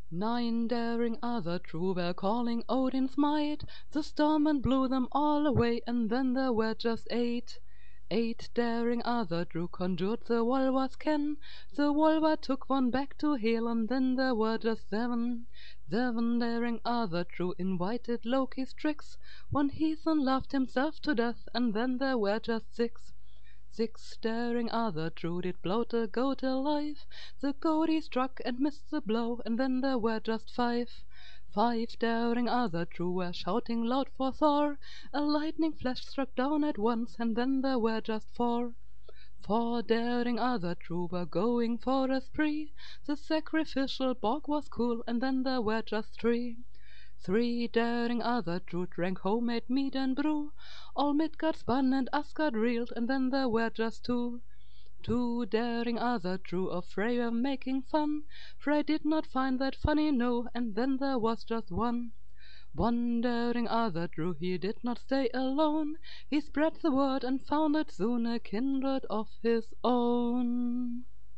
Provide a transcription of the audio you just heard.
Nine daring other drew, were calling Odin's might. The storm and blew them all away, and then there were just eight. Eight daring other drew, conjured the Volva's Ken. The Volva took one back to Hel, and then there were just seven. Seven daring other drew, invited Loki's tricks. One heathen laughed himself to death, and then there were just six. Six daring other drew, did bloat a goat alive. The goat he struck and missed the blow, and then there were just five. Five daring other drew, were shouting loud for Thor. A lightning flash struck down at once, and then there were just four. Four daring other drew, were going for a spree. The sacrificial bog was cool, and then there were just three. Three daring other drew, drank homemade mead and brew. All Midgard spun and Asgard reeled, and then there were just two. Two daring other drew, of Freya making fun. Frey did not find that funny, no, and then there was just one. One daring other drew, he did not stay alone. He spread the word and founded soon a kindred of his own.